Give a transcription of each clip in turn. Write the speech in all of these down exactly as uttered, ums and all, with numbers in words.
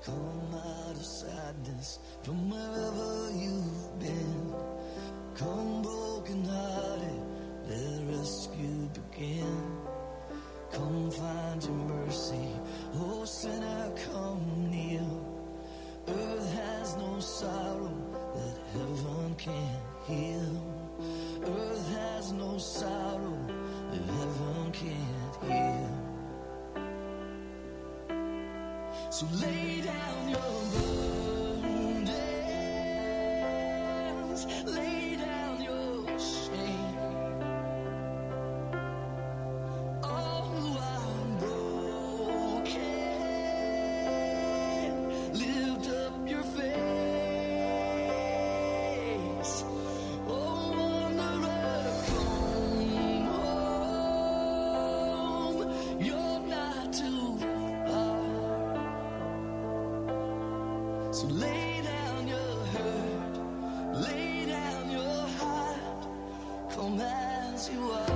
Come out of sadness from wherever you've been. Come broken hearted, let rescue begin. Come find your mercy, oh sinner, come kneel. Earth has no sorrow that heaven can't heal. Earth has no sorrow that heaven can't heal. So lay down your burdens, lay down your shame. All who are broken, lift up your face. Oh, wanderer, come home. You're not too far. So lay down your hurt, lay down your heart, come as you are.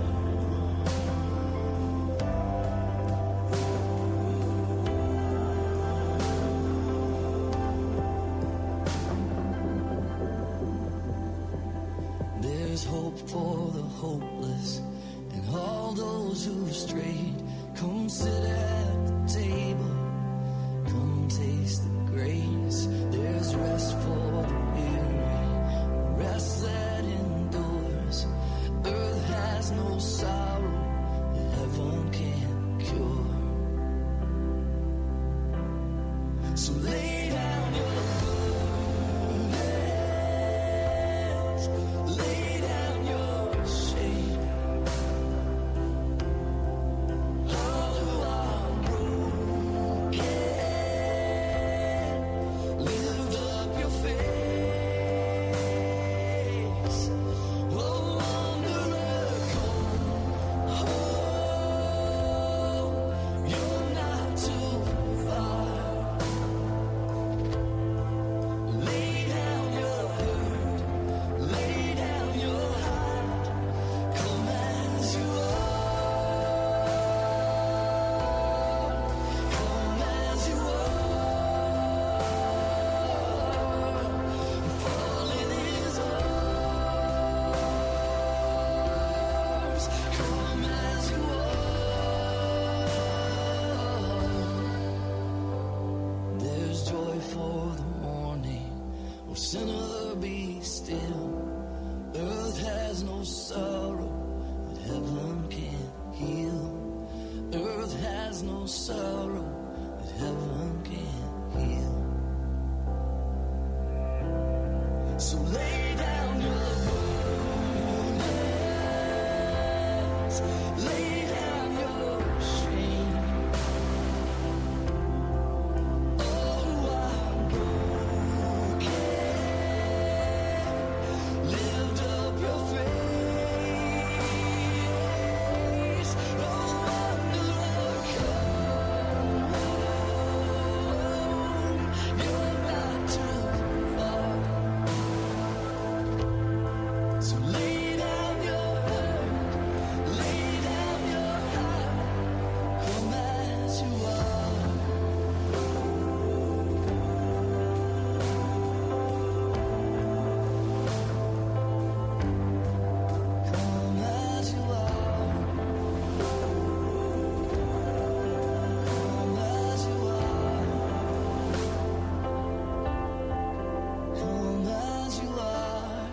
There's hope for the hopeless and all those who've strayed. Come sit at the table, come taste the grace. There's rest for the weary, rest that endures. Earth has no sorrow that heaven can't cure. So lay down your burdens, lay down your shame. All who are broken, lift up your face. Oh, wanderer, come home. You're not too far. Lay down your hurt, lay down your heart. Come as you are, come as you are. Fall in His arms. Come as you are. There's joy for the morning. Oh, sinner, be still. Earth has no sorrow that heaven can't heal. Earth has no sorrow that heaven can't heal. So lay down your burdens, lay down your shame. All who are broken, lift up your face. Oh, wanderer, come home. You're not too far. So lay down your hurt, lay down your heart, come as you are. Come as you are. Come as you are. Come as you are.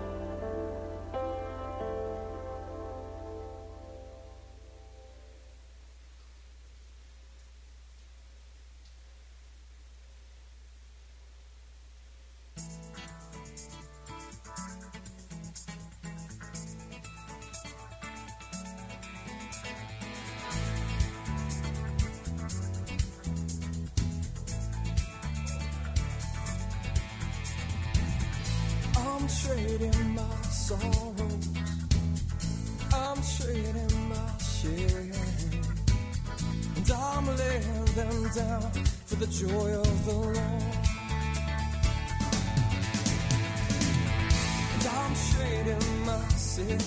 I'm trading my sorrows, I'm trading my shame, and I'm laying them down for the joy of the Lord. And I'm trading my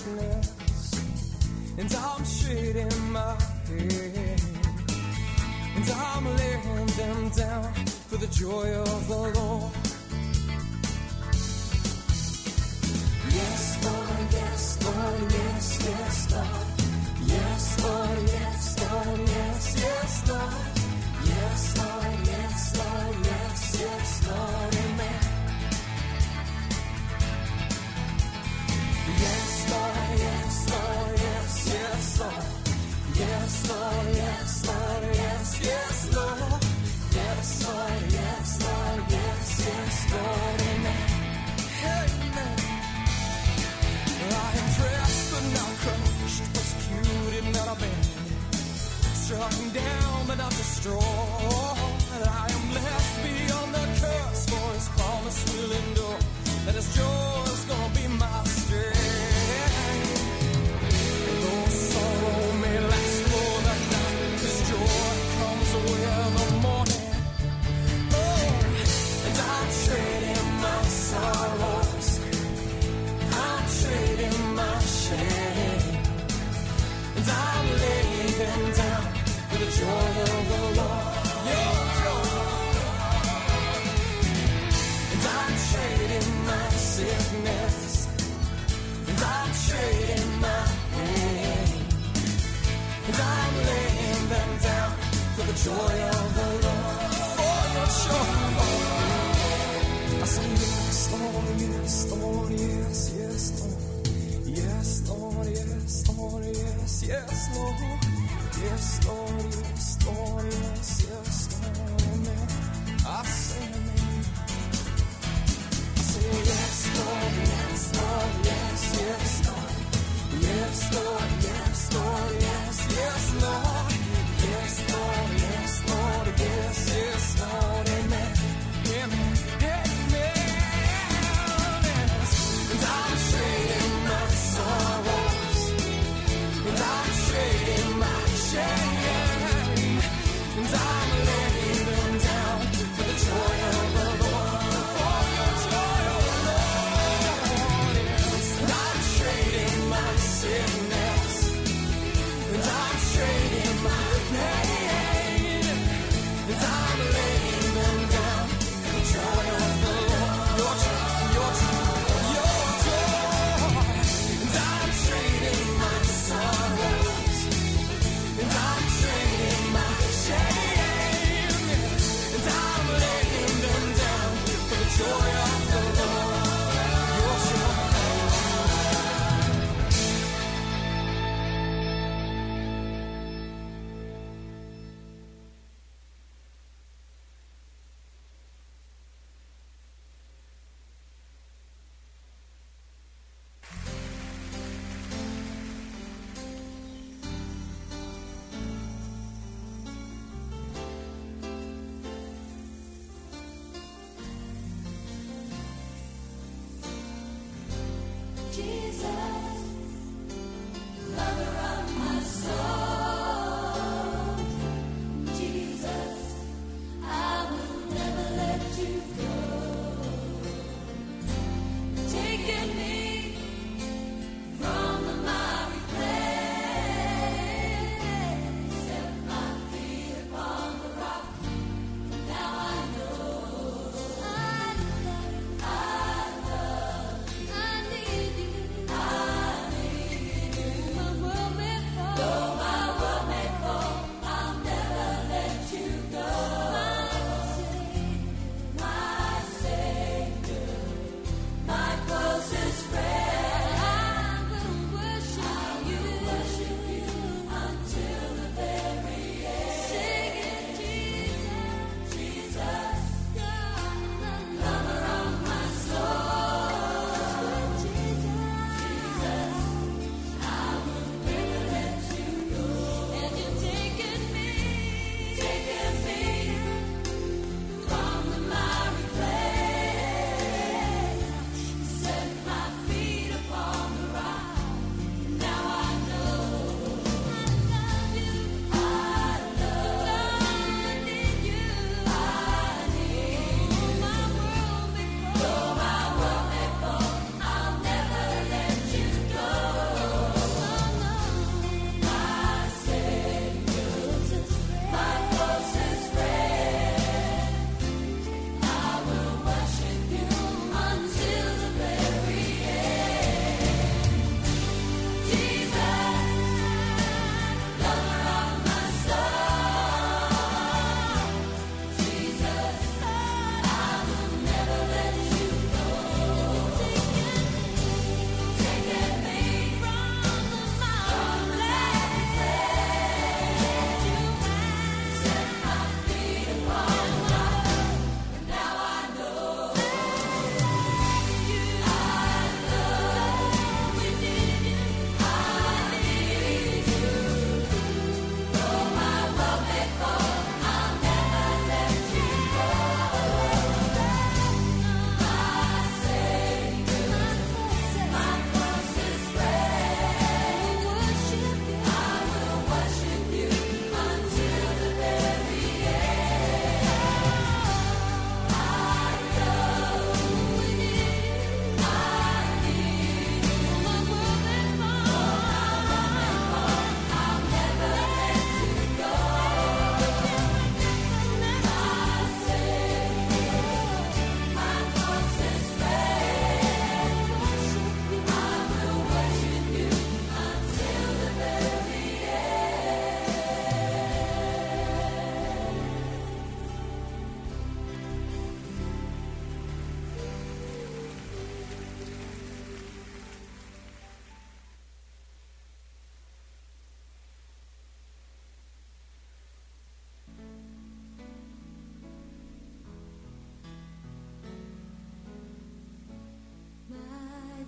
sickness, and I'm trading my pain, and I'm laying them down for the joy of the Lord. Yes, Lord, yes, Lord, yes, yes, Lord. Yes, Lord, yes, Lord, yes, yes, Lord. Yes, Lord, yes, Lord, yes, yes, Lord, amen. Yes, Lord, yes, Lord, yes, yes, Lord. Yes, Lord, yes, Lord, yes, yes, Lord. Yes, Lord, yes, Lord, yes, yes, Lord, amen. Amen. I am pressed but not crushed, persecuted, not abandoned, struck down but not destroyed. I am blessed beyond the curse, for His promise will endure, that His joy is gonna be my strength. And though sorrow may last for the night, His joy comes with the morning. Oh, and I'm trading my sorrows, I'm trading my shame, and I'm laying them down for the joy of the Lord.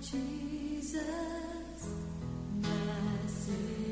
Jesus, my Savior.